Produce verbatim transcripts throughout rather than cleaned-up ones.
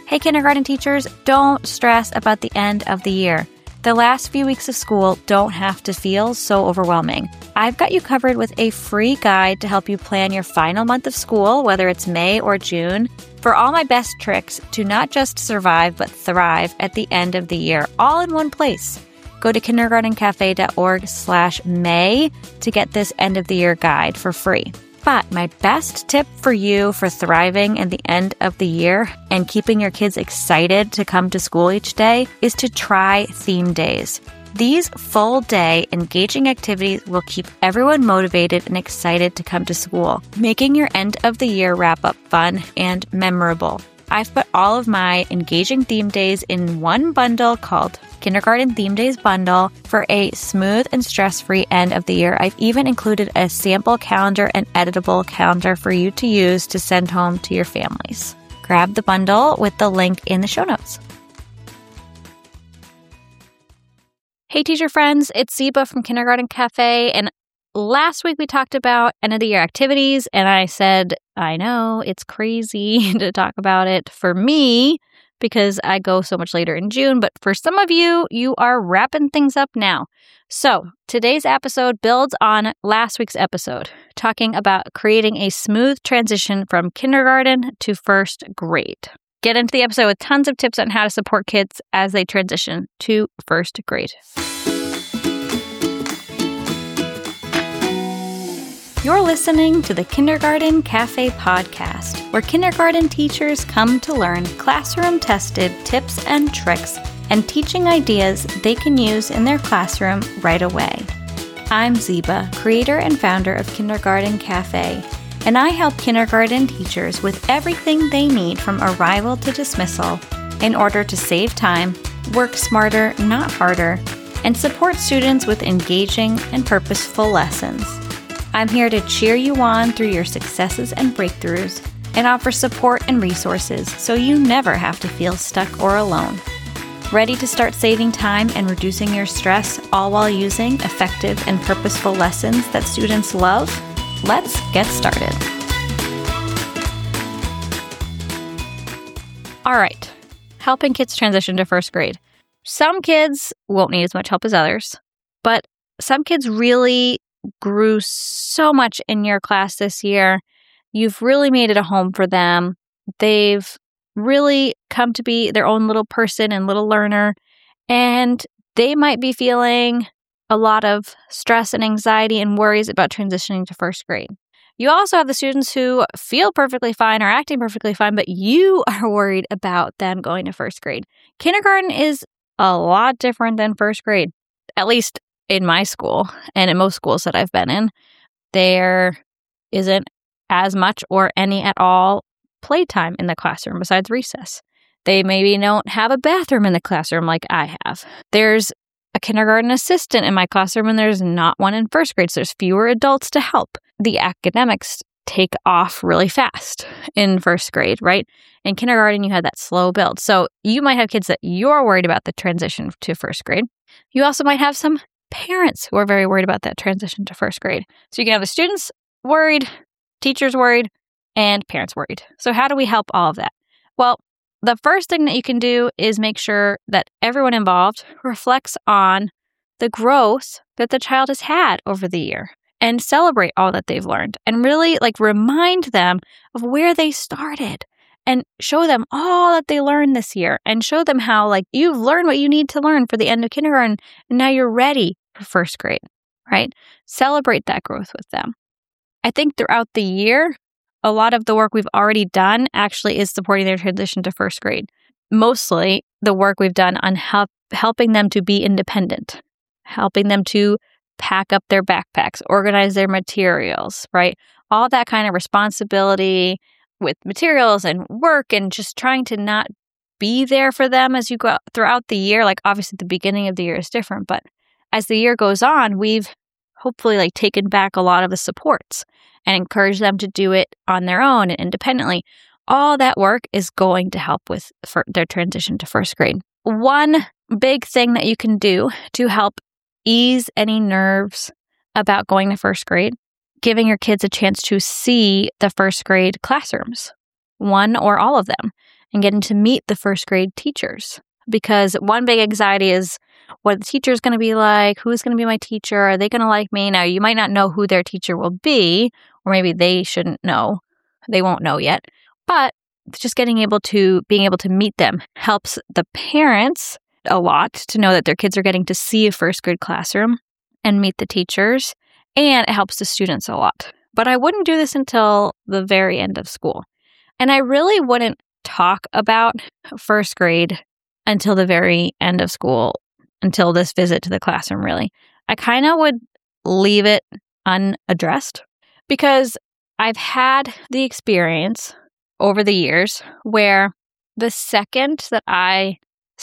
Hey, kindergarten teachers, don't stress about the end of the year. The last few weeks of school don't have to feel so overwhelming. I've got you covered with a free guide to help you plan your final month of school, whether it's May or June, for all my best tricks to not just survive, but thrive at the end of the year, all in one place. Go to kindergartencafe.org slash May to get this end of the year guide for free. But my best tip for you for thriving in the end of the year and keeping your kids excited to come to school each day is to try theme days. These full-day engaging activities will keep everyone motivated and excited to come to school, making your end of the year wrap-up fun and memorable. I've put all of my engaging theme days in one bundle called Kindergarten Theme Days Bundle for a smooth and stress-free end of the year. I've even included a sample calendar and editable calendar for you to use to send home to your families. Grab the bundle with the link in the show notes. Hey, teacher friends, it's Ziba from Kindergarten Cafe, and last week we talked about end of the year activities, and I said, I know, it's crazy to talk about it for me because I go so much later in June, but for some of you, you are wrapping things up now. So today's episode builds on last week's episode, talking about creating a smooth transition from kindergarten to first grade. Get into the episode with tons of tips on how to support kids as they transition to first grade. You're listening to the Kindergarten Cafe podcast, where kindergarten teachers come to learn classroom-tested tips and tricks and teaching ideas they can use in their classroom right away. I'm Ziba, creator and founder of Kindergarten Cafe, and I help kindergarten teachers with everything they need from arrival to dismissal in order to save time, work smarter, not harder, and support students with engaging and purposeful lessons. I'm here to cheer you on through your successes and breakthroughs and offer support and resources so you never have to feel stuck or alone. Ready to start saving time and reducing your stress, all while using effective and purposeful lessons that students love? Let's get started. All right, helping kids transition to first grade. Some kids won't need as much help as others, but some kids really grew so much in your class this year. You've really made it a home for them. They've really come to be their own little person and little learner, and they might be feeling a lot of stress and anxiety and worries about transitioning to first grade. You also have the students who feel perfectly fine or acting perfectly fine, but you are worried about them going to first grade. Kindergarten is a lot different than first grade, at least in my school and in most schools that I've been in. There isn't as much or any at all playtime in the classroom besides recess. They maybe don't have a bathroom in the classroom like I have. There's a kindergarten assistant in my classroom, and there's not one in first grade, so there's fewer adults to help. The academics take off really fast in first grade, right? In kindergarten, you had that slow build. So you might have kids that you're worried about the transition to first grade. You also might have some parents who are very worried about that transition to first grade. So you can have the students worried, teachers worried, and parents worried. So how do we help all of that? Well, the first thing that you can do is make sure that everyone involved reflects on the growth that the child has had over the year and celebrate all that they've learned and really like remind them of where they started and show them all that they learned this year and show them how like you've learned what you need to learn for the end of kindergarten and now you're ready for first grade, right? Celebrate that growth with them. I think throughout the year, a lot of the work we've already done actually is supporting their transition to first grade. Mostly the work we've done on help, helping them to be independent, helping them to pack up their backpacks, organize their materials, right? All that kind of responsibility with materials and work and just trying to not be there for them as you go throughout the year. Like obviously the beginning of the year is different, but as the year goes on, we've hopefully like taken back a lot of the supports and encouraged them to do it on their own and independently. All that work is going to help with for their transition to first grade. One big thing that you can do to help ease any nerves about going to first grade, giving your kids a chance to see the first grade classrooms, one or all of them, and getting to meet the first grade teachers. Because one big anxiety is what the teacher is going to be like, who's going to be my teacher, are they going to like me? Now, you might not know who their teacher will be, or maybe they shouldn't know. They won't know yet. But just getting able to, being able to meet them helps the parents a lot to know that their kids are getting to see a first grade classroom and meet the teachers, and it helps the students a lot. But I wouldn't do this until the very end of school. And I really wouldn't talk about first grade until the very end of school, until this visit to the classroom, really. I kind of would leave it unaddressed because I've had the experience over the years where the second that I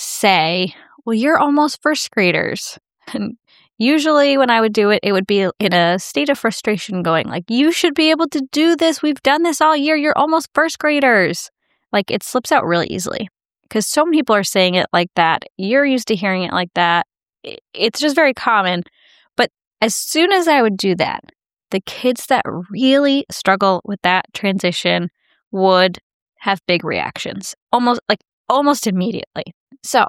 say, well, you're almost first graders, and usually when I would do it, it would be in a state of frustration going like, you should be able to do this. We've done this all year. You're almost first graders. Like, it slips out really easily because so many people are saying it like that. You're used to hearing it like that. It's just very common. But as soon as I would do that, the kids that really struggle with that transition would have big reactions, almost like almost immediately. So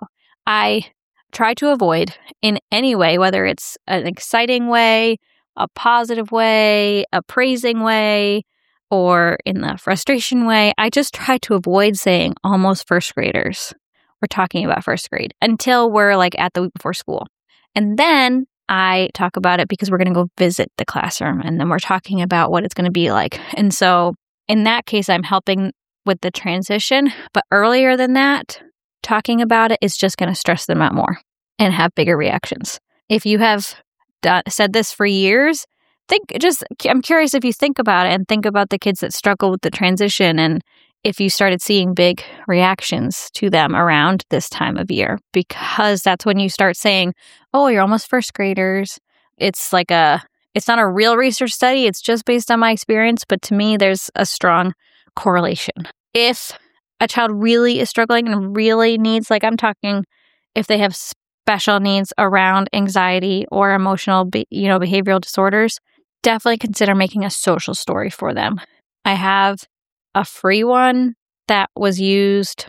I try to avoid in any way, whether it's an exciting way, a positive way, a praising way, or in the frustration way, I just try to avoid saying almost first graders. We're talking about first grade until we're like at the week before school. And then I talk about it because we're going to go visit the classroom, and then we're talking about what it's going to be like. And so in that case, I'm helping with the transition. But earlier than that, talking about it is just going to stress them out more and have bigger reactions. If you have done, said this for years, think just, I'm curious if you think about it and think about the kids that struggle with the transition and if you started seeing big reactions to them around this time of year, because that's when you start saying, oh, you're almost first graders. It's like a, it's not a real research study. It's just based on my experience. But to me, there's a strong correlation. If a child really is struggling and really needs, like I'm talking, if they have special needs around anxiety or emotional, be, you know, behavioral disorders, definitely consider making a social story for them. I have a free one that was used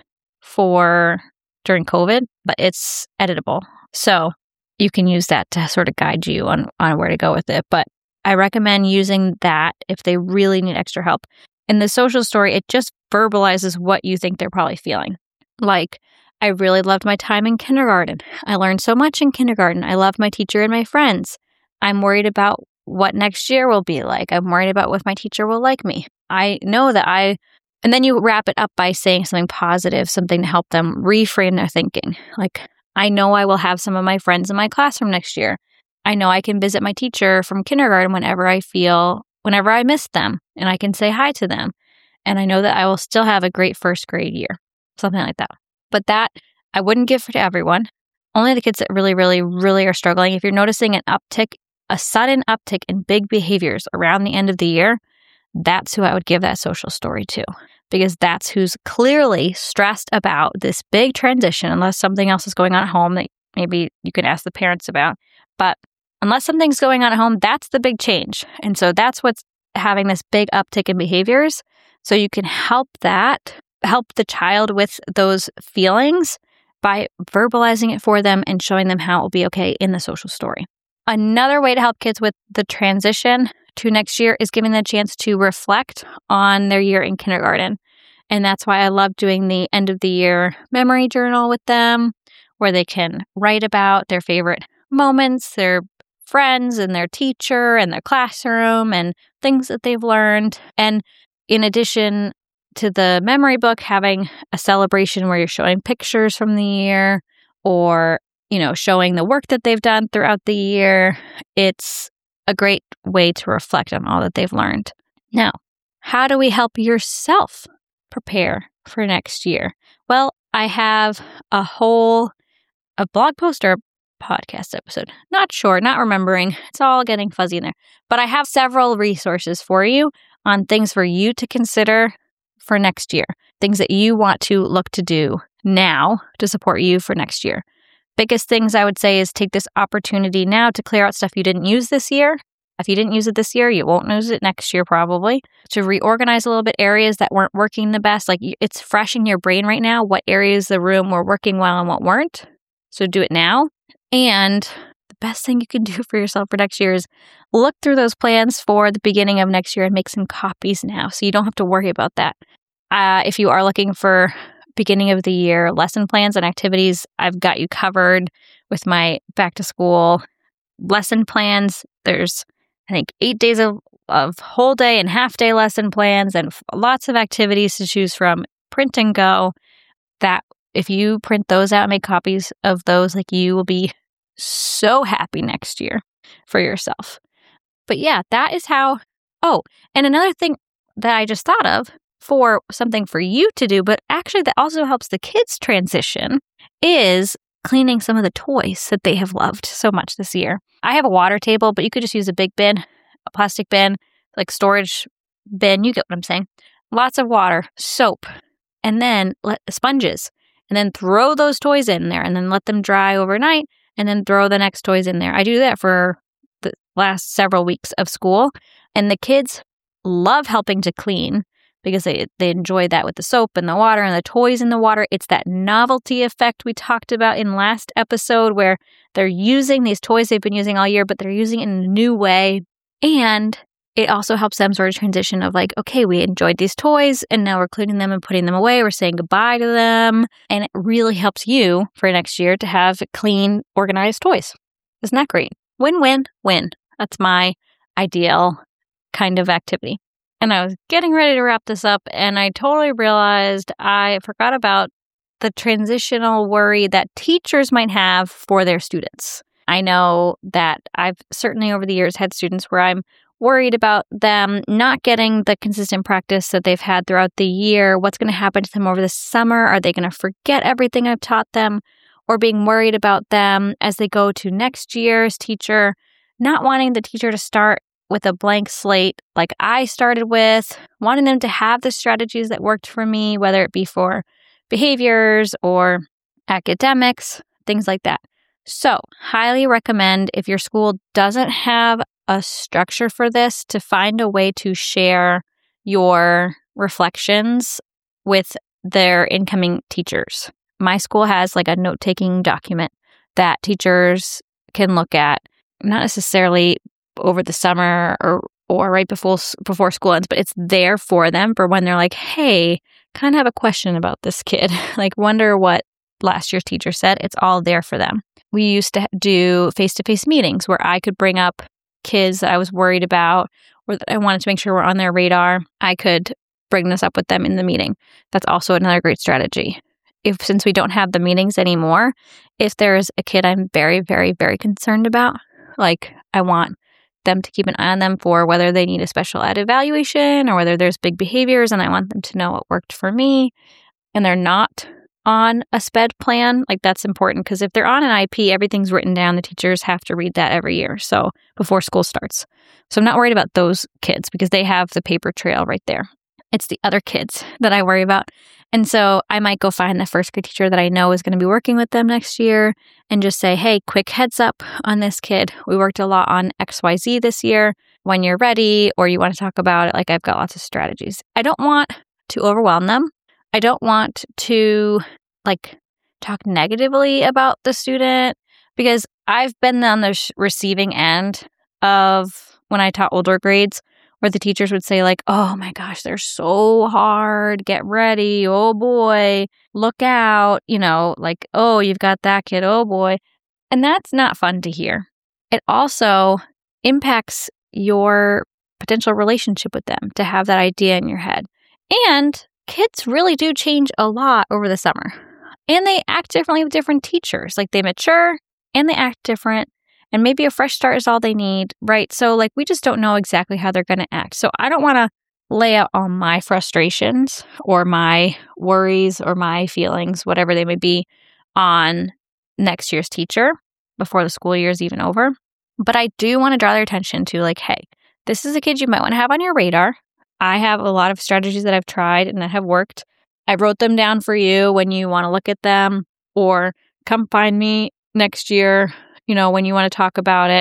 for during COVID, but it's editable. So you can use that to sort of guide you on, on where to go with it. But I recommend using that if they really need extra help. In the social story, it just verbalizes what you think they're probably feeling. Like, I really loved my time in kindergarten. I learned so much in kindergarten. I loved my teacher and my friends. I'm worried about what next year will be like. I'm worried about if my teacher will like me. I know that I, and then you wrap it up by saying something positive, something to help them reframe their thinking. Like, I know I will have some of my friends in my classroom next year. I know I can visit my teacher from kindergarten whenever I feel, whenever I miss them, and I can say hi to them. And I know that I will still have a great first grade year, something like that. But that I wouldn't give to everyone. Only the kids that really, really, really are struggling. If you're noticing an uptick, a sudden uptick in big behaviors around the end of the year, that's who I would give that social story to, because that's who's clearly stressed about this big transition, unless something else is going on at home that maybe you can ask the parents about. But unless something's going on at home, that's the big change. And so that's what's having this big uptick in behaviors. So you can help that, help the child with those feelings by verbalizing it for them and showing them how it will be okay in the social story. Another way to help kids with the transition to next year is giving them a chance to reflect on their year in kindergarten. And that's why I love doing the end of the year memory journal with them, where they can write about their favorite moments, their friends and their teacher and their classroom and things that they've learned. And in addition to the memory book, having a celebration where you're showing pictures from the year or, you know, showing the work that they've done throughout the year, it's a great way to reflect on all that they've learned. Now, how do we help yourself prepare for next year? Well, I have a whole a blog post or a podcast episode. Not sure, not remembering. It's all getting fuzzy in there. But I have several resources for you on things for you to consider for next year, things that you want to look to do now to support you for next year. Biggest things I would say is take this opportunity now to clear out stuff you didn't use this year If you didn't use it this year, you won't use it next year probably. To reorganize a little bit areas that weren't working the best. Like it's fresh in your brain right now what areas of the room were working well and what weren't. So do it now. And the best thing you can do for yourself for next year is look through those plans for the beginning of next year and make some copies now so you don't have to worry about that. Uh, if you are looking for beginning of the year lesson plans and activities, I've got you covered with my back to school lesson plans. There's, I think, eight days of, of whole day and half day lesson plans and f- lots of activities to choose from. Print and go. That if you print those out and make copies of those, like you will be so happy next year for yourself. But yeah, that is how. Oh, and another thing that I just thought of for something for you to do, but actually that also helps the kids transition, is cleaning some of the toys that they have loved so much this year. I have a water table, but you could just use a big bin, a plastic bin, like storage bin. You get what I'm saying. Lots of water, soap, and then let sponges, and then throw those toys in there and then let them dry overnight and then throw the next toys in there. I do that for the last several weeks of school, and the kids love helping to clean because they, they enjoy that with the soap and the water and the toys in the water. It's that novelty effect we talked about in last episode where they're using these toys they've been using all year, but they're using it in a new way. And it also helps them sort of transition of like, okay, we enjoyed these toys and now we're cleaning them and putting them away. We're saying goodbye to them. And it really helps you for next year to have clean, organized toys. Isn't that great? Win, win, win. That's my ideal kind of activity. And I was getting ready to wrap this up, and I totally realized I forgot about the transitional worry that teachers might have for their students. I know that I've certainly over the years had students where I'm worried about them not getting the consistent practice that they've had throughout the year. What's going to happen to them over the summer? Are they going to forget everything I've taught them? Or being worried about them as they go to next year's teacher, not wanting the teacher to start with a blank slate like I started with, wanting them to have the strategies that worked for me, whether it be for behaviors or academics, things like that. So, highly recommend if your school doesn't have a structure for this to find a way to share your reflections with their incoming teachers. My school has like a note-taking document that teachers can look at, not necessarily over the summer or or right before before school ends, but it's there for them for when they're like, hey, kind of have a question about this kid. Like, wonder what last year's teacher said. It's all there for them. We used to do face-to-face meetings where I could bring up kids that I was worried about or that I wanted to make sure were on their radar. I could bring this up with them in the meeting. That's also another great strategy. If since we don't have the meetings anymore, if there's a kid I'm very, very, very concerned about, like I want them to keep an eye on them for whether they need a special ed evaluation or whether there's big behaviors, and I want them to know what worked for me, and they're not on a SPED plan, like that's important because if they're on an I P, everything's written down. The teachers have to read that every year, so before school starts. So I'm not worried about those kids because they have the paper trail right there. It's the other kids that I worry about. And so I might go find the first grade teacher that I know is going to be working with them next year and just say, hey, quick heads up on this kid. We worked a lot on X Y Z this year. When you're ready or you want to talk about it, like I've got lots of strategies. I don't want to overwhelm them. I don't want to like talk negatively about the student because I've been on the sh- receiving end of when I taught older grades where the teachers would say like, oh my gosh, they're so hard. Get ready. Oh boy, look out. You know, like, oh, you've got that kid. Oh boy. And that's not fun to hear. It also impacts your potential relationship with them to have that idea in your head. And kids really do change a lot over the summer. And they act differently with different teachers. Like they mature and they act different. And maybe a fresh start is all they need, right? So like we just don't know exactly how they're going to act. So I don't want to lay out all my frustrations or my worries or my feelings, whatever they may be, on next year's teacher before the school year is even over. But I do want to draw their attention to like, hey, this is a kid you might want to have on your radar. I have a lot of strategies that I've tried and that have worked. I wrote them down for you when you want to look at them or come find me next year, you know, when you want to talk about it.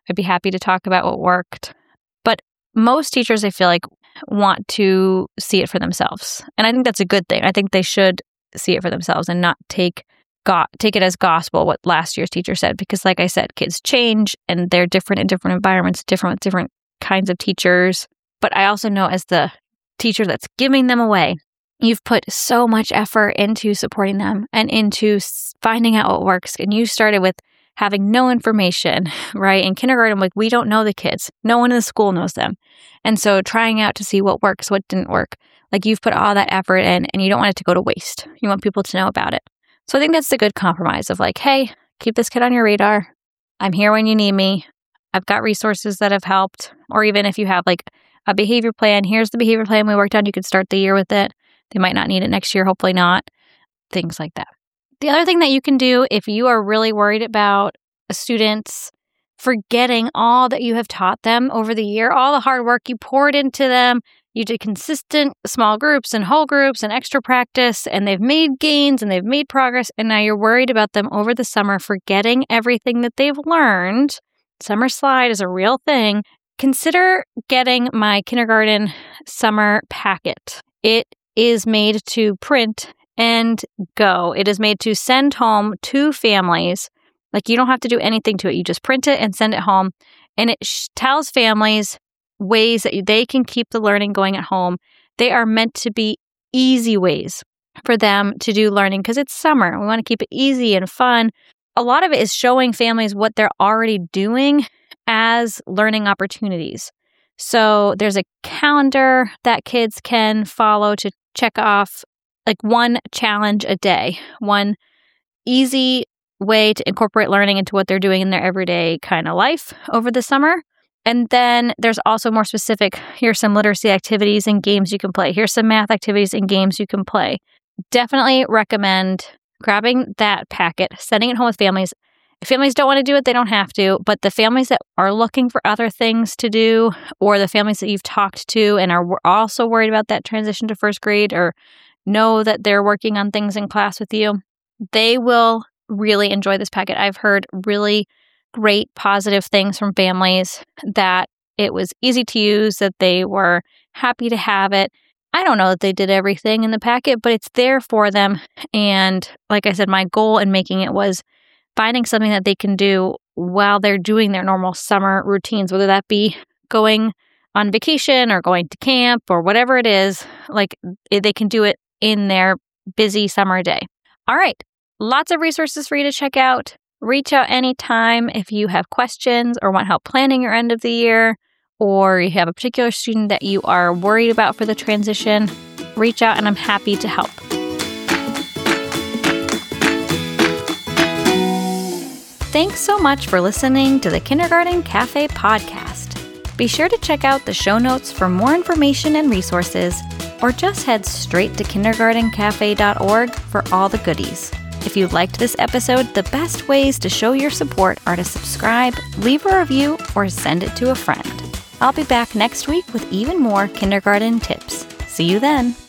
I'd be happy to talk about what worked. But most teachers, I feel like, want to see it for themselves. And I think that's a good thing. I think they should see it for themselves and not take go- take it as gospel what last year's teacher said. Because like I said, kids change and they're different in different environments, different with different kinds of teachers. But I also know as the teacher that's giving them away, you've put so much effort into supporting them and into finding out what works. And you started with having no information, right? In kindergarten, like we don't know the kids. No one in the school knows them. And so trying out to see what works, what didn't work. Like you've put all that effort in and you don't want it to go to waste. You want people to know about it. So I think that's the good compromise of like, hey, keep this kid on your radar. I'm here when you need me. I've got resources that have helped. Or even if you have like a behavior plan, here's the behavior plan we worked on. You could start the year with it. They might not need it next year, hopefully not. Things like that. The other thing that you can do if you are really worried about students forgetting all that you have taught them over the year, all the hard work you poured into them, you did consistent small groups and whole groups and extra practice, and they've made gains and they've made progress, and now you're worried about them over the summer forgetting everything that they've learned. Summer slide is a real thing. Consider getting my kindergarten summer packet. It is made to print and go. It is made to send home to families. Like you don't have to do anything to it. You just print it and send it home. And it sh- tells families ways that they can keep the learning going at home. They are meant to be easy ways for them to do learning because it's summer. We want to keep it easy and fun. A lot of it is showing families what they're already doing as learning opportunities. So there's a calendar that kids can follow to check off like one challenge a day, one easy way to incorporate learning into what they're doing in their everyday kind of life over the summer. And then there's also more specific, here's some literacy activities and games you can play. Here's some math activities and games you can play. Definitely recommend grabbing that packet, sending it home with families. If families don't want to do it, they don't have to. But the families that are looking for other things to do, or the families that you've talked to and are also worried about that transition to first grade or know that they're working on things in class with you, they will really enjoy this packet. I've heard really great positive things from families that it was easy to use, that they were happy to have it. I don't know that they did everything in the packet, but it's there for them. And like I said, my goal in making it was finding something that they can do while they're doing their normal summer routines, whether that be going on vacation or going to camp or whatever it is, like they can do it in their busy summer day. All right. Lots of resources for you to check out. Reach out anytime if you have questions or want help planning your end of the year, or you have a particular student that you are worried about for the transition. Reach out and I'm happy to help. Thanks so much for listening to the Kindergarten Cafe podcast. Be sure to check out the show notes for more information and resources, or just head straight to kindergarten cafe dot org for all the goodies. If you liked this episode, the best ways to show your support are to subscribe, leave a review, or send it to a friend. I'll be back next week with even more kindergarten tips. See you then.